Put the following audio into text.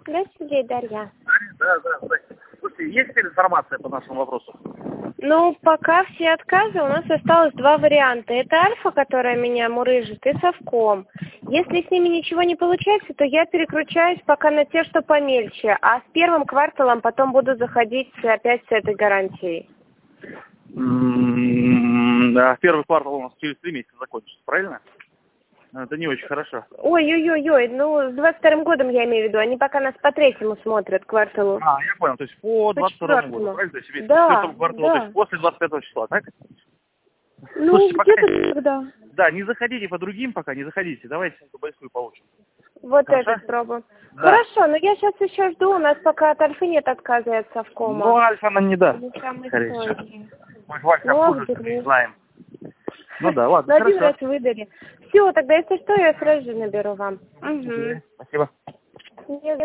Здравствуйте, Дарья. Да, здрасте. Слушайте, есть теперь информация по нашему вопросу? Ну, пока все отказы, у нас осталось два варианта. Это Альфа, которая меня мурыжит, и Совком. Если с ними ничего не получается, то я переключаюсь пока на те, что помельче. А с первым кварталом потом буду заходить опять с этой гарантией. Да, первый квартал у нас через 3 месяца закончится, правильно? Это не очень хорошо. Ой, ну, с 22-м годом я имею в виду. Они пока нас по третьему смотрят кварталу. А, я понял, то есть по 22-му году, правильно? То есть весь Да, квартал, да. то есть после 25 числа, так? Ну, Слушайте, где-то тогда. Да, не заходите по другим пока, не заходите. Давайте большую получим. Вот Хорошо? это пробуем. Да. Хорошо, но я сейчас еще жду. У нас пока от Альфы нет отказа и от Совкома. Ну, Альфа нам не даст. Они самые Скорее всего. стойкие. Мы в Альфе Ну, обслуживаться не знаем. Ну да, ладно, на один хорошо. раз выдали. Все, тогда если что, я сразу же наберу вам. Угу. Спасибо.